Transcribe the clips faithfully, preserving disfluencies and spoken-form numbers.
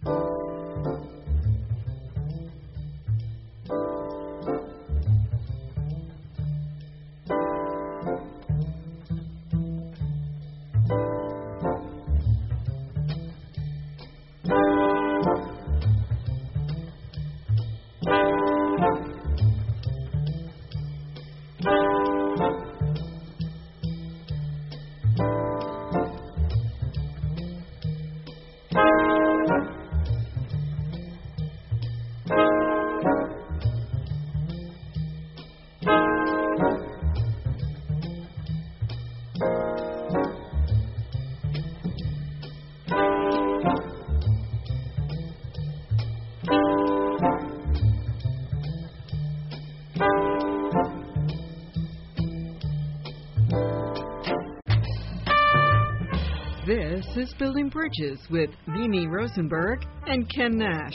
This is Building Bridges with Mimi Rosenberg and Ken Nash.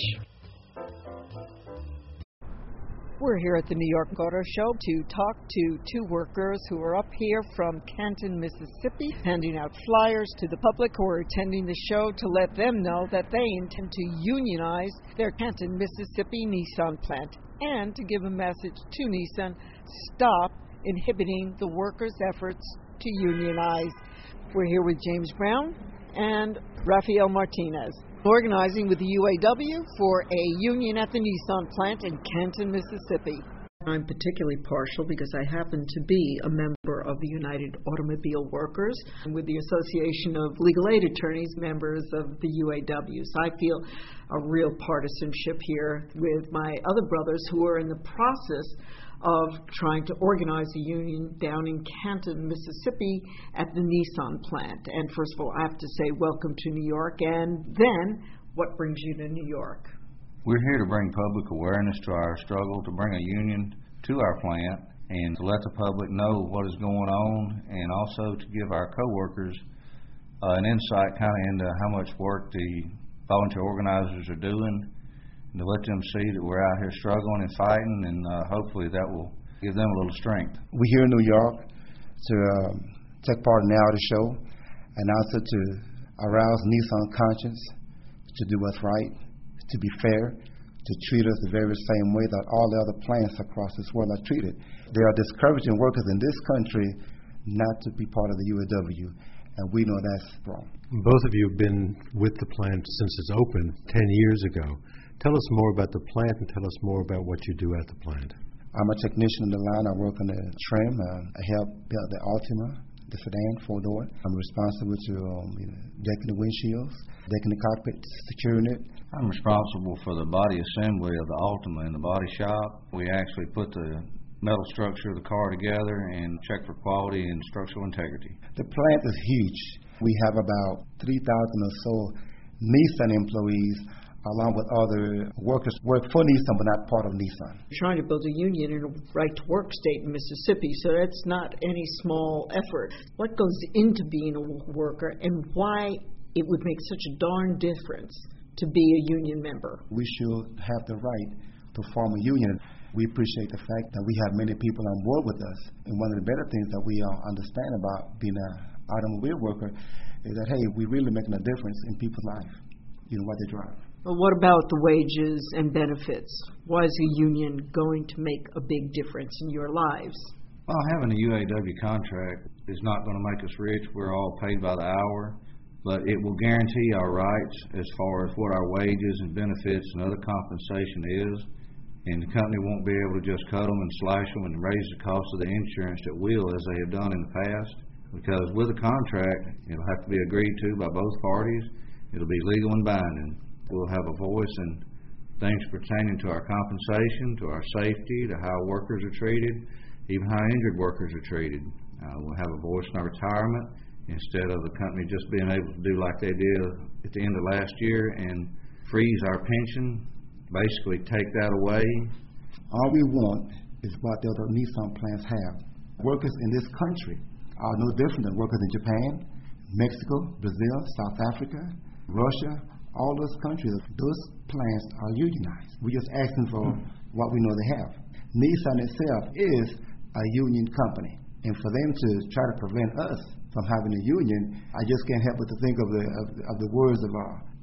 We're here at the New York Auto Show to talk to two workers who are up here from Canton, Mississippi, handing out flyers to the public who are attending the show to let them know that they intend to unionize their Canton, Mississippi Nissan plant and to give a message to Nissan, stop inhibiting the workers' efforts to unionize. We're here with James Brown and Rafael Martinez, organizing with the U A W for a union at the Nissan plant in Canton, Mississippi. I'm particularly partial because I happen to be a member of the United Automobile Workers and with the Association of Legal Aid Attorneys, members of the U A W. So I feel a real partisanship here with my other brothers who are in the process of trying to organize a union down in Canton, Mississippi at the Nissan plant. And first of all, I have to say welcome to New York. And then, what brings you to New York? We're here to bring public awareness to our struggle to bring a union to our plant and to let the public know what is going on, and also to give our coworkers uh, an insight kind of into how much work the volunteer organizers are doing, and to let them see that we're out here struggling and fighting, and uh, hopefully that will give them a little strength. We're here in New York to um, take part in the Auto Show and also to arouse Nissan conscience, to do what's right, to be fair, to treat us the very same way that all the other plants across this world are treated. They are discouraging workers in this country not to be part of the U A W, and we know that's wrong. Both of you have been with the plant since it's opened ten years ago. Tell us more about the plant and tell us more about what you do at the plant. I'm a technician in the line. I work on the trim. Uh, I help build the Altima, the sedan, four-door. I'm responsible to um, you know, decking the windshields, decking the cockpit, securing it. I'm responsible for the body assembly of the Altima in the body shop. We actually put the metal structure of the car together and check for quality and structural integrity. The plant is huge. We have about three thousand or so Nissan employees, along with other workers who work for Nissan but not part of Nissan. You're trying to build a union in a right-to-work state in Mississippi, so that's not any small effort. What goes into being a worker and why it would make such a darn difference to be a union member? We should have the right to form a union. We appreciate the fact that we have many people on board with us. And one of the better things that we all understand about being an automobile worker is that, hey, we're really making a difference in people's life, you know, what they drive. Well, what about the wages and benefits? Why is a union going to make a big difference in your lives? Well, having a U A W contract is not going to make us rich. We're all paid by the hour, but it will guarantee our rights as far as what our wages and benefits and other compensation is. And the company won't be able to just cut them and slash them and raise the cost of the insurance at will as they have done in the past. Because with a contract, it'll have to be agreed to by both parties. It'll be legal and binding. We'll have a voice in things pertaining to our compensation, to our safety, to how workers are treated, even how injured workers are treated. Uh, we'll have a voice in our retirement instead of the company just being able to do like they did at the end of last year and freeze our pension, basically take that away. All we want is what the other Nissan plants have. Workers in this country are no different than workers in Japan, Mexico, Brazil, South Africa, Russia. All those countries, those plants are unionized. We're just asking for what we know they have. Nissan itself is a union company. And for them to try to prevent us from having a union, I just can't help but to think of the of, of the words of uh,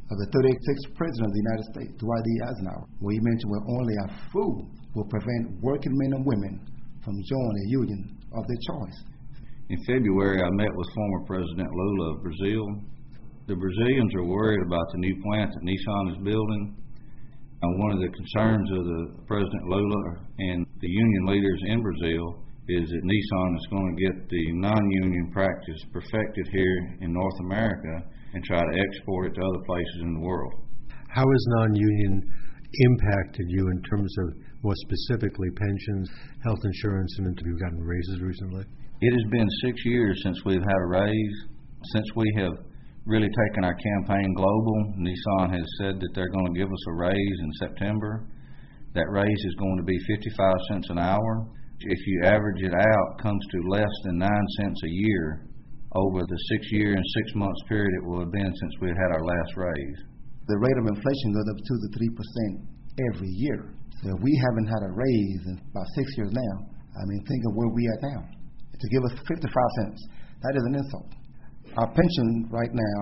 of the thirty-sixth President of the United States, Dwight D. Eisenhower, where he mentioned where only a fool will prevent working men and women from joining a union of their choice. In February, I met with former President Lula of Brazil. The Brazilians are worried about the new plant that Nissan is building. And one of the concerns of the President Lula and the union leaders in Brazil is that Nissan is going to get the non-union practice perfected here in North America and try to export it to other places in the world. How has non-union impacted you in terms of, more specifically, pensions, health insurance, and have you gotten raises recently? It has been six years since we've had a raise. Since we have really taken our campaign global, Nissan has said that they're going to give us a raise in September. That raise is going to be fifty-five cents an hour. If you average it out, it comes to less than nine cents a year over the six-year and six-month period it will have been since we had our last raise. The rate of inflation goes up two to three percent every year. So we haven't had a raise in about six years now. I mean, think of where we are now. To give us fifty-five cents, that is an insult. Our pension right now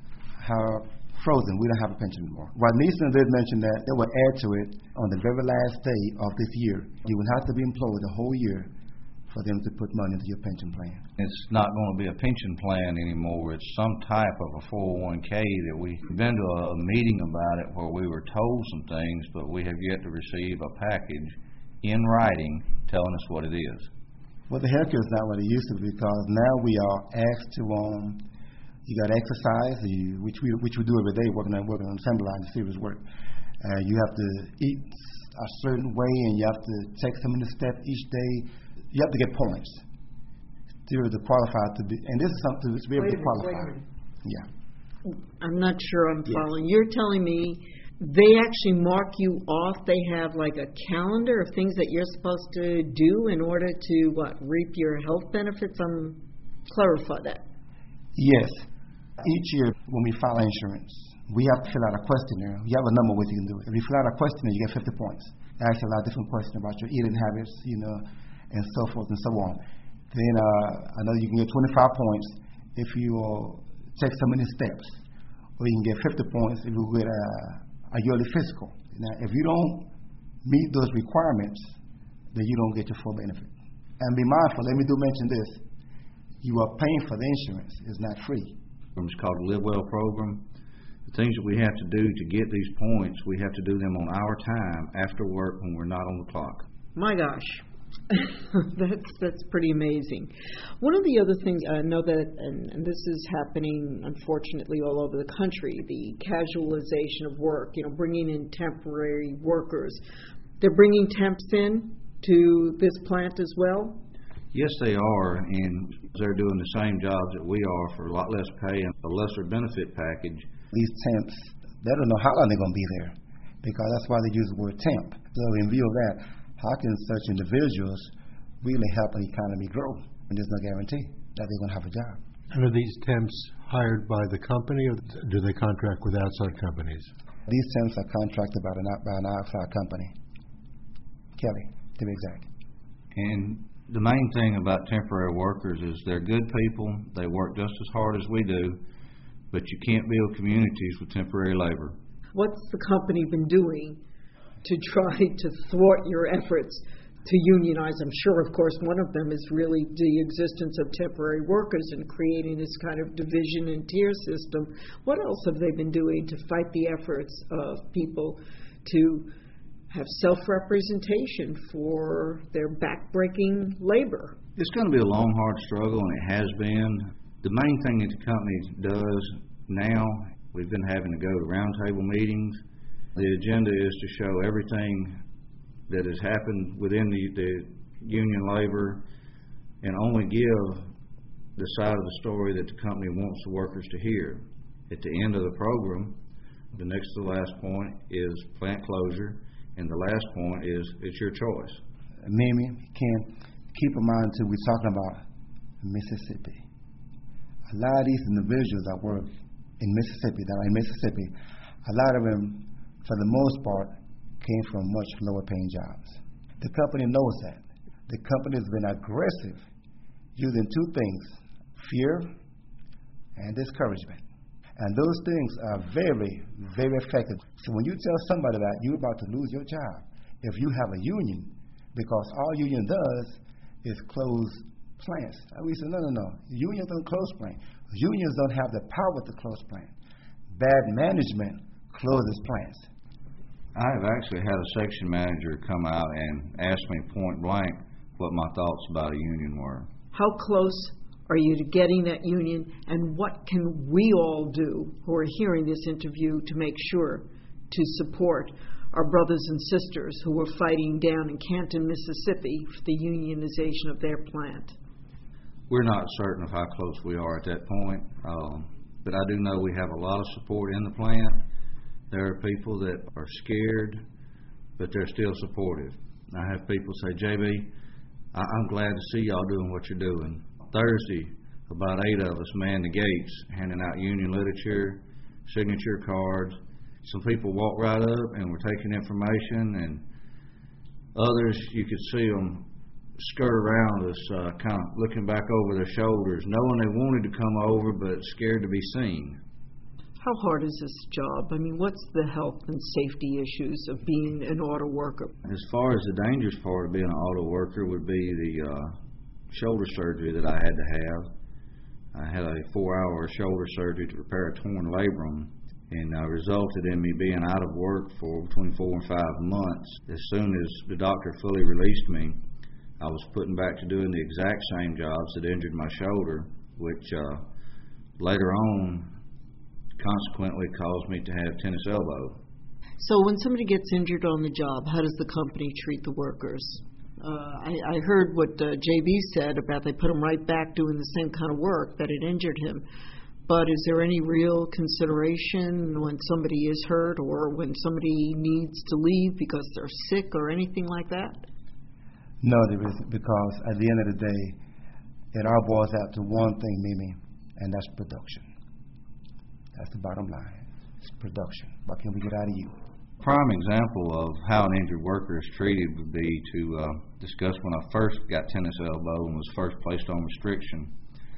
are frozen. We don't have a pension anymore. While Nissan did mention that they will add to it on the very last day of this year. You will have to be employed the whole year for them to put money into your pension plan. It's not going to be a pension plan anymore. It's some type of a four oh one K that we've been to a, a meeting about it where we were told some things, but we have yet to receive a package in writing telling us what it is. Well, the healthcare is not what it used to be because now we are asked to, um, you got to exercise, you, which we which we do every day, working on working on assembly line, serious work. Uh, you have to eat a certain way, and you have to take so many steps each day. You have to get points to be able to qualify to be, and this is something to be able wait to qualify. Minute, wait a minute. Yeah. I'm not sure I'm yes. following. You're telling me they actually mark you off. They have like a calendar of things that you're supposed to do in order to, what, reap your health benefits? Um, clarify that. Yes. Each year when we file insurance, we have to fill out a questionnaire. You have a number of ways you can do it. If you fill out a questionnaire, you get fifty points. It asks a lot of different questions about your eating habits, you know, and so forth and so on. Then uh, I know you can get twenty-five points if you uh, take so many steps, or you can get fifty points if you get a, a yearly physical. Now, if you don't meet those requirements, then you don't get your full benefit. And be mindful, let me do mention this, you are paying for the insurance. It's not free. It's called the Live Well program. The things that we have to do to get these points, we have to do them on our time after work when we're not on the clock. My gosh. that's that's pretty amazing. One of the other things I know that, and, and this is happening unfortunately all over the country, the casualization of work. You know, bringing in temporary workers. They're bringing temps in to this plant as well. Yes, they are, and they're doing the same jobs that we are for a lot less pay and a lesser benefit package. These temps, they don't know how long they're going to be there, because that's why they use the word temp. So in view of that, how can such individuals really help an economy grow? And there's no guarantee that they're going to have a job. And are these temps hired by the company, or do they contract with outside companies? These temps are contracted by an, by an outside company. Kelly, to be exact. And the main thing about temporary workers is they're good people. They work just as hard as we do, but you can't build communities with temporary labor. What's the company been doing to try to thwart your efforts to unionize? I'm sure, of course, one of them is really the existence of temporary workers and creating this kind of division and tier system. What else have they been doing to fight the efforts of people to have self-representation for their back-breaking labor? It's going to be a long, hard struggle, and it has been. The main thing that the company does now, we've been having to go to roundtable meetings. The agenda is to show everything that has happened within the, the union labor and only give the side of the story that the company wants the workers to hear. At the end of the program, the next to the last point is plant closure, and the last point is it's your choice. Mimi, Ken, keep in mind too, we're talking about Mississippi. A lot of these individuals that work in Mississippi, that are in Mississippi, a lot of them, for the most part, came from much lower paying jobs. The company knows that. The company has been aggressive, using two things, fear and discouragement. And those things are very, very effective. So when you tell somebody that you're about to lose your job, if you have a union, because all union does is close plants. And we say, no, no, no. Unions don't close plants. Unions don't have the power to close plants. Bad management closes plants. I have actually had a section manager come out and ask me point blank what my thoughts about a union were. How close are you to getting that union, and what can we all do who are hearing this interview to make sure to support our brothers and sisters who are fighting down in Canton, Mississippi for the unionization of their plant? We're not certain of how close we are at that point, um, but I do know we have a lot of support in the plant. There are people that are scared, but they're still supportive. I have people say, J B, I- I'm glad to see y'all doing what you're doing. Thursday, about eight of us manned the gates, handing out union literature, signature cards. Some people walked right up and were taking information, and others, you could see them skirt around us, uh, kind of looking back over their shoulders, knowing they wanted to come over, but scared to be seen. How hard is this job? I mean, what's the health and safety issues of being an auto worker? As far as the dangerous part of being an auto worker would be the uh, shoulder surgery that I had to have. I had a four-hour shoulder surgery to repair a torn labrum, and uh, resulted in me being out of work for between four and five months. As soon as the doctor fully released me, I was put back to doing the exact same jobs that injured my shoulder, which uh, later on consequently caused me to have tennis elbow. So when somebody gets injured on the job, how does the company treat the workers? Uh, I, I heard what uh, J B said about they put him right back doing the same kind of work that had injured him. But is there any real consideration when somebody is hurt or when somebody needs to leave because they're sick or anything like that? No, there isn't, because at the end of the day, it all boils out to one thing, Mimi, and that's production. That's the bottom line. It's production. What can we get out of you? Prime example of how an injured worker is treated would be to uh, discuss when I first got tennis elbow and was first placed on restriction.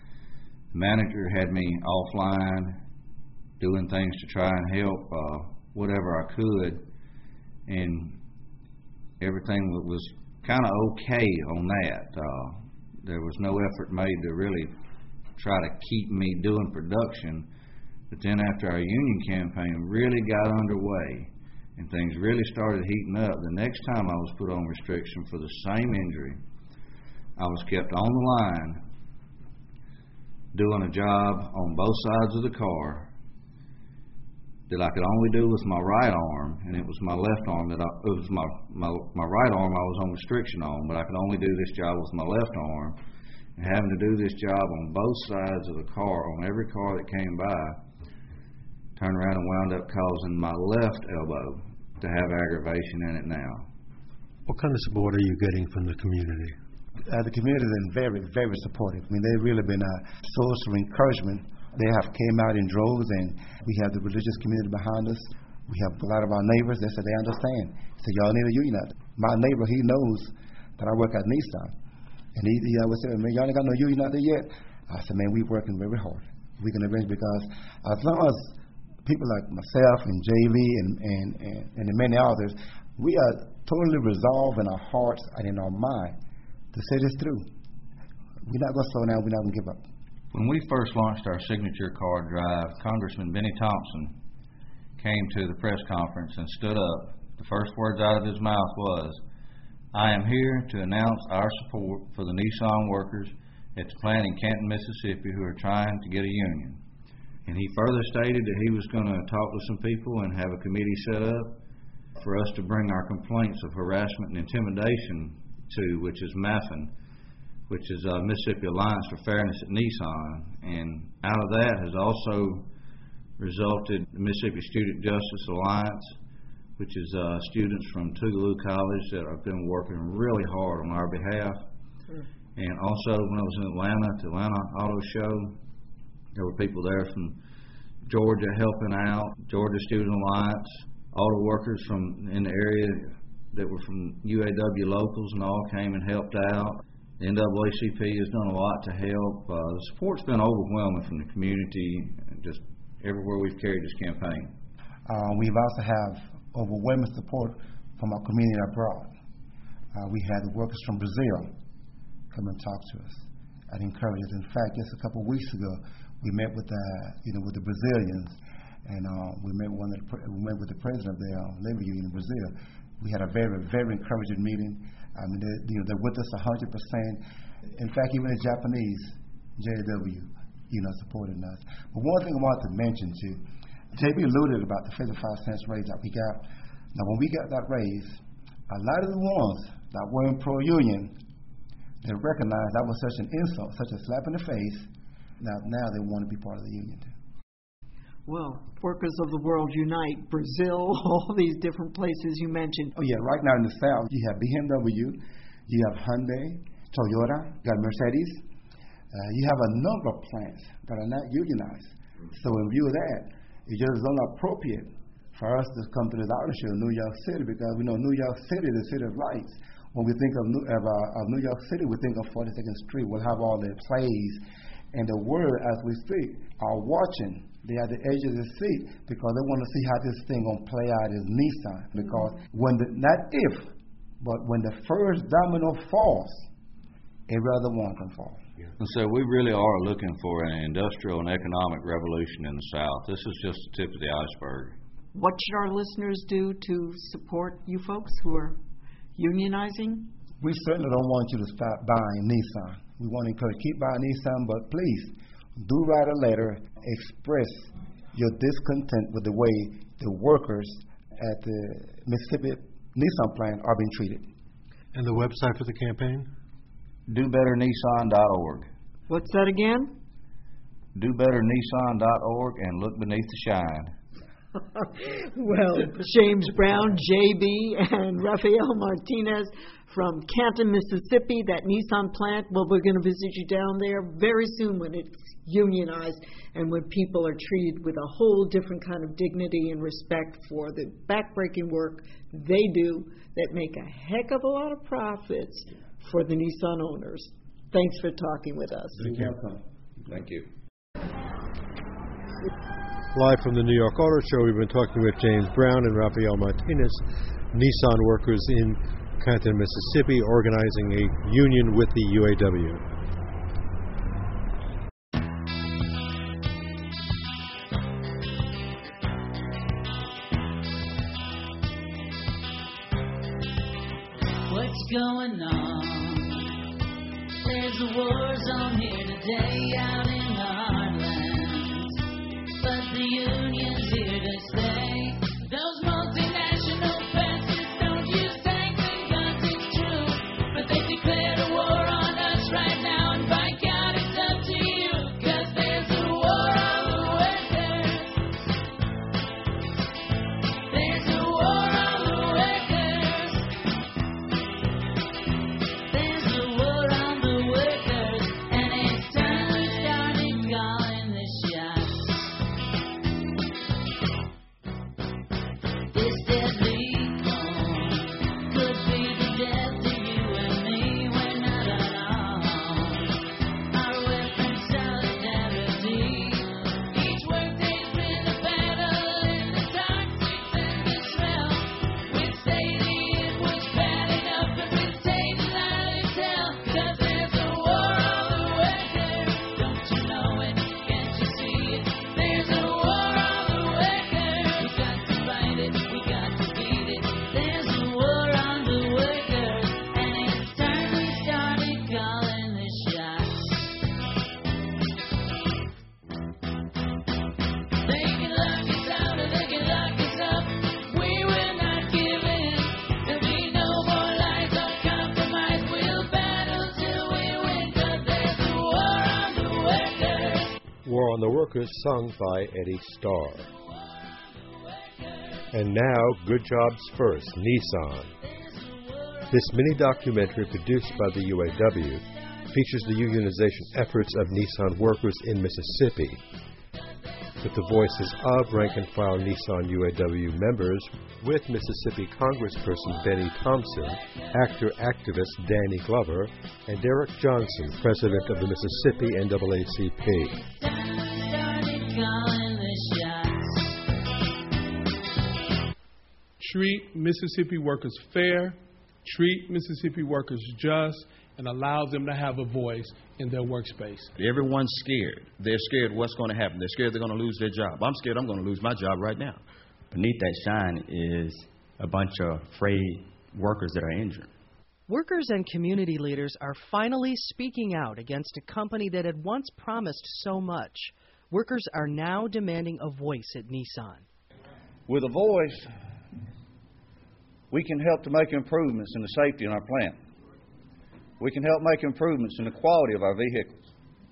The manager had me offline doing things to try and help uh, whatever I could, and everything was kind of okay on that. Uh, there was no effort made to really try to keep me doing production. But then after our union campaign really got underway and things really started heating up, the next time I was put on restriction for the same injury, I was kept on the line doing a job on both sides of the car that I could only do with my right arm, and it was my left arm that I, it was my, my my right arm I was on restriction on, but I could only do this job with my left arm, and having to do this job on both sides of the car, on every car that came by, turned around and wound up causing my left elbow to have aggravation in it now. What kind of support are you getting from the community? Uh, the community has been very, very supportive. I mean, they've really been a source of encouragement. They have came out in droves, and we have the religious community behind us. We have a lot of our neighbors. They said they understand. They said, y'all need a union out there. My neighbor, he knows that I work at Nissan. And he, he always said, man, y'all ain't got no union out there yet. I said, man, we're working very hard. We can arrange, because as long as people like myself and J V and, and, and, and the many others, we are totally resolved in our hearts and in our mind to say this through. We're not going to slow down. We're not going to give up. When we first launched our signature card drive, Congressman Benny Thompson came to the press conference and stood up. The first words out of his mouth was, I am here to announce our support for the Nissan workers at the plant in Canton, Mississippi, who are trying to get a union. And he further stated that he was going to talk to some people and have a committee set up for us to bring our complaints of harassment and intimidation to, which is MAFN, which is uh, Mississippi Alliance for Fairness at Nissan. And out of that has also resulted the Mississippi Student Justice Alliance, which is uh, students from Tougaloo College that have been working really hard on our behalf. Sure. And also when I was in Atlanta, at the Atlanta Auto Show, there were people there from Georgia helping out, Georgia Student Alliance, auto workers from in the area that were from U A W locals and all came and helped out. The N double A C P has done a lot to help. Uh, the support's been overwhelming from the community, just everywhere we've carried this campaign. Uh, we've also have overwhelming support from our community abroad. Uh, we had the workers from Brazil come and talk to us and encourage us. In fact, just a couple of weeks ago, we met with the, you know, with the Brazilians, and uh, we met one of the, we met with the president of the uh, labor union in Brazil. We had a very, very encouraging meeting. I mean, they, you know, they're with us one hundred percent. In fact, even the Japanese J W, you know, supporting us. But one thing I wanted to mention too, J B alluded about the fifty-five cents raise that we got. Now, when we got that raise, a lot of the ones that were in pro-union, they recognized that was such an insult, such a slap in the face. Now, now they want to be part of the union too. Well, Workers of the World Unite, Brazil, all these different places you mentioned. Oh yeah, right now in the South, you have B M W, you have Hyundai, Toyota, you got Mercedes. Uh, you have a number of plants that are not unionized. So in view of that, it just is inappropriate for us to come to this auto show in New York City, because we know New York City is the city of lights. When we think of New, of, uh, of New York City, we think of forty-second Street. We'll have all the plays, and the world, as we speak, are watching. They are the edge of the seat because they want to see how this thing gonna play out as Nissan. Because when the, not if, but when the first domino falls, every other one can fall. Yeah. And so we really are looking for an industrial and economic revolution in the South. This is just the tip of the iceberg. What should our listeners do to support you folks who are unionizing? We certainly don't want you to stop buying Nissan. We want to encourage keep buying Nissan, but please do write a letter, express your discontent with the way the workers at the Mississippi Nissan plant are being treated. And the website for the campaign? do better nissan dot org. What's that again? do better nissan dot org and look beneath the shine. Well, James Brown, J B, and Rafael Martinez from Canton, Mississippi, that Nissan plant. Well, we're going to visit you down there very soon when it's unionized and when people are treated with a whole different kind of dignity and respect for the backbreaking work they do that make a heck of a lot of profits for the Nissan owners. Thanks for talking with us. Thank you. Thank you. Live from the New York Auto Show, we've been talking with James Brown and Rafael Martinez, Nissan workers in Canton, Mississippi, organizing a union with the U A W. What's going on? There's a war zone here today out in the heartland, but the union's here to stay. Those multinational presses don't use tanks and guns, it's true, but they declared a war on us right now, and by God it's up to you, 'cause there's a war on the workers. There's a war on the workers. There's a war on the workers, and it's time we started calling the shots. This deadly calm could be the death to you and me. We're not alone. Our weapon solidarity. Each workday's been a battle in the toxics and the smell. We'd say it was bad enough, but we'd take it out and tell. 'Cause there's a war on the workers. Don't you know it? Can't you see it? There's a war on the workers. We got to fight it. We got to beat it. There's a war on the workers, and it's time we started calling the shots. They can lock us out or they can lock us up. We will not give in. There'll be no more lies or compromise. We'll battle till we win, 'cause there's a war on the workers. War on the Workers, sung by Eddie Starr. And now, Good Jobs First, Nissan. This mini-documentary produced by the U A W features the unionization efforts of Nissan workers in Mississippi, with the voices of rank-and-file Nissan U A W members, with Mississippi Congressperson Benny Thompson, actor-activist Danny Glover, and Derek Johnson, president of the Mississippi N double A C P. Time we started calling the shots. treat Mississippi workers fair, treat Mississippi workers just, and allows them to have a voice in their workspace. Everyone's scared. They're scared what's going to happen. They're scared they're going to lose their job. I'm scared I'm going to lose my job right now. Beneath that shine is a bunch of afraid workers that are injured. Workers and community leaders are finally speaking out against a company that had once promised so much. Workers are now demanding a voice at Nissan. With a voice, we can help to make improvements in the safety in our plant. We can help make improvements in the quality of our vehicles.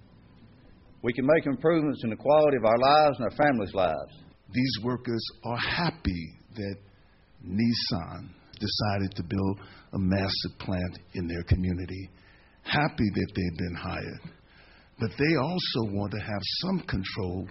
We can make improvements in the quality of our lives and our families' lives. These workers are happy that Nissan decided to build a massive plant in their community, happy that they've been hired. But they also want to have some control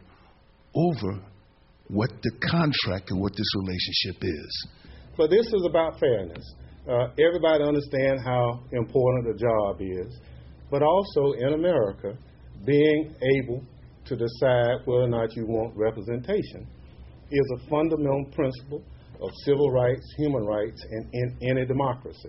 over what the contract and what this relationship is. But this is about fairness. Uh, everybody understands how important the job is, but also in America, being able to decide whether or not you want representation is a fundamental principle of civil rights, human rights, and in any democracy.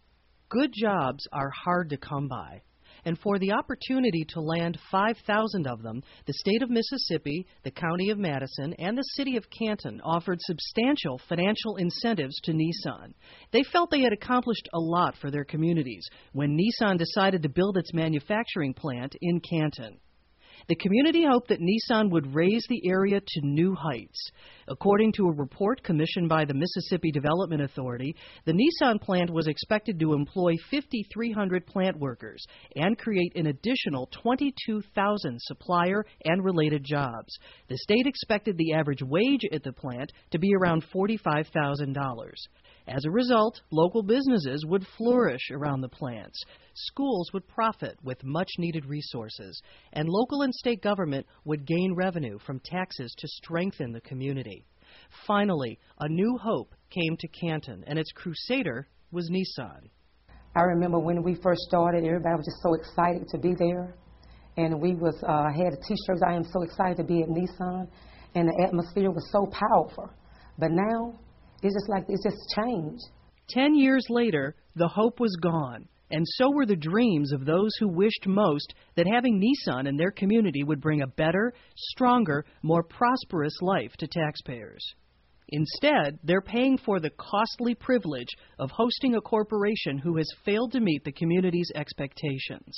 Good jobs are hard to come by. And for the opportunity to land five thousand of them, the state of Mississippi, the county of Madison, and the city of Canton offered substantial financial incentives to Nissan. They felt they had accomplished a lot for their communities when Nissan decided to build its manufacturing plant in Canton. The community hoped that Nissan would raise the area to new heights. According to a report commissioned by the Mississippi Development Authority, the Nissan plant was expected to employ five thousand three hundred plant workers and create an additional twenty-two thousand supplier and related jobs. The state expected the average wage at the plant to be around forty-five thousand dollars. As a result, local businesses would flourish around the plants. Schools would profit with much-needed resources, and local and state government would gain revenue from taxes to strengthen the community. Finally, a new hope came to Canton, and its crusader was Nissan. I remember when we first started, everybody was just so excited to be there, and we was uh, had the T-shirts, "I am so excited to be at Nissan," and the atmosphere was so powerful. But now, it's just like it's just changed. Ten years later, the hope was gone, and so were the dreams of those who wished most that having Nissan in their community would bring a better, stronger, more prosperous life to taxpayers. Instead, they're paying for the costly privilege of hosting a corporation who has failed to meet the community's expectations.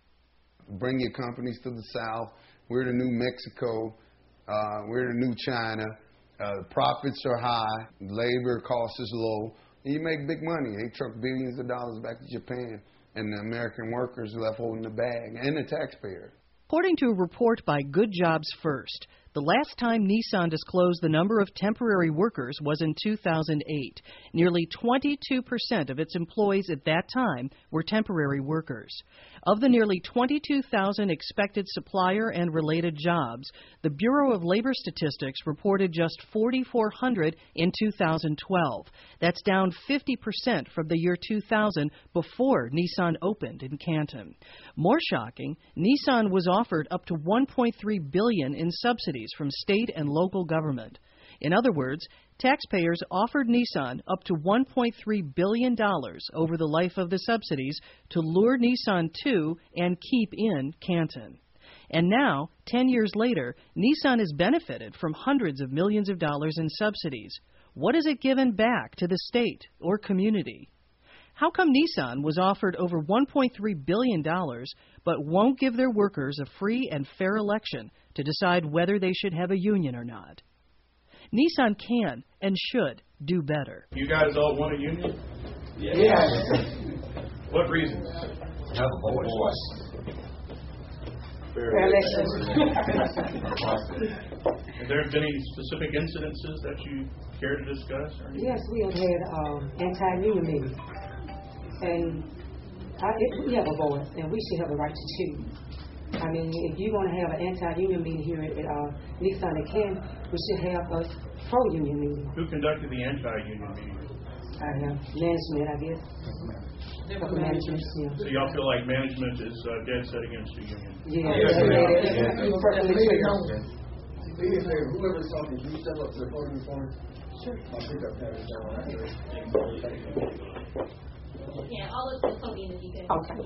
Bring your companies to the South. We're the new Mexico. Uh, we're the new China. Uh, profits are high, labor cost is low, and you make big money. They truck billions of dollars back to Japan, and the American workers are left holding the bag, and the taxpayer. According to a report by Good Jobs First, the last time Nissan disclosed the number of temporary workers was in two thousand eight. Nearly twenty-two percent of its employees at that time were temporary workers. Of the nearly twenty-two thousand expected supplier and related jobs, the Bureau of Labor Statistics reported just four thousand four hundred in two thousand twelve. That's down fifty percent from the year two thousand, before Nissan opened in Canton. More shocking, Nissan was offered up to one point three billion dollars in subsidies from state and local government. In other words, taxpayers offered Nissan up to one point three billion dollars over the life of the subsidies to lure Nissan to and keep in Canton. And now, ten years later, Nissan has benefited from hundreds of millions of dollars in subsidies. What has it given back to the state or community? How come Nissan was offered over one point three billion dollars but won't give their workers a free and fair election to decide whether they should have a union or not? Nissan can and should do better. You guys all want a union? Yes. yes. What reasons? Have a voice. Fair election. Have there been any specific incidences that you care to discuss? Or yes, we have had um, anti-union meetings. And I, it, we have a voice, and we should have a right to choose. I mean, if you want to have an anti-union meeting here at uh, Nissan and Canton, we should have a pro-union meeting. Who conducted the anti-union meeting? I have management, I guess. Different management, yeah. So y'all feel like management is uh, dead set against the union? Yeah, yeah. yeah. yeah. yeah. Do me a favor, whoever's talking, can you step up to the podium for me? Sure. I'll pick up that down after. Yeah, all of the podium if you could. Okay.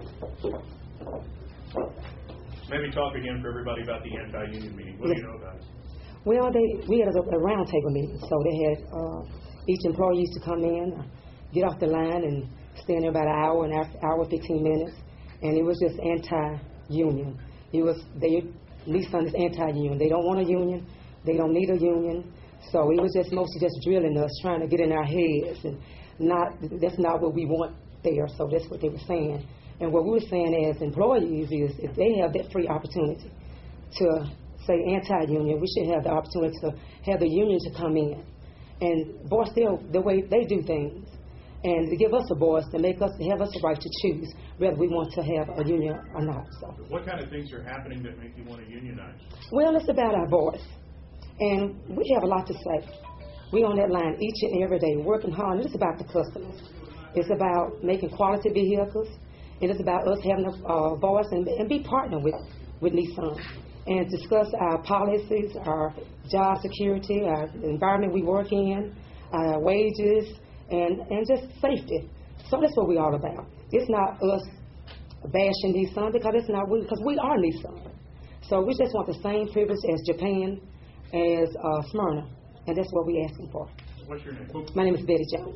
Maybe talk again for everybody about the anti-union meeting. What do you know about it? Well, they we had a, a roundtable meeting, so they had uh, each employee used to come in, uh, get off the line, and stand there about an hour, an hour, fifteen minutes, and it was just anti-union. It was they Nissan is anti-union. They don't want a union. They don't need a union. So it was just mostly just drilling us, trying to get in our heads, and not that's not what we want there. So that's what they were saying. And what we were saying as employees is, if they have that free opportunity to say anti-union, we should have the opportunity to have the union to come in and voice their, the way they do things, and to give us a voice, to make us, to have us the right to choose whether we want to have a union or not. So, what kind of things are happening that make you want to unionize? Well, it's about our voice, and we have a lot to say. We on that line each and every day, working hard. And it's about the customers. It's about making quality vehicles, and it's about us having a uh, voice and, and be partner with with Nissan, and discuss our policies, our job security, our environment we work in, our wages, and, and just safety. So that's what we're all about. It's not us bashing Nissan, because it's not we, because we are Nissan. So we just want the same privilege as Japan, as uh, Smyrna, and that's what we're asking for. What's your name? My name is Betty Jones.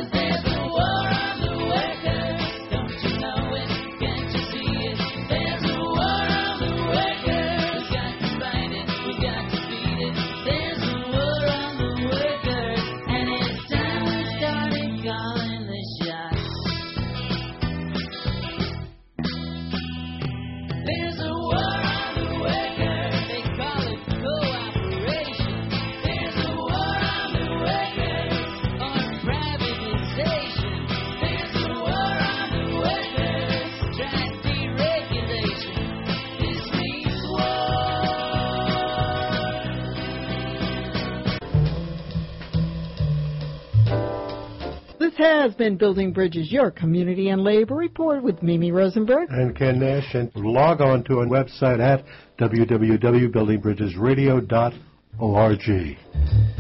This has been Building Bridges, your community and labor report with Mimi Rosenberg and Ken Nash. And log on to our website at w w w dot building bridges radio dot org.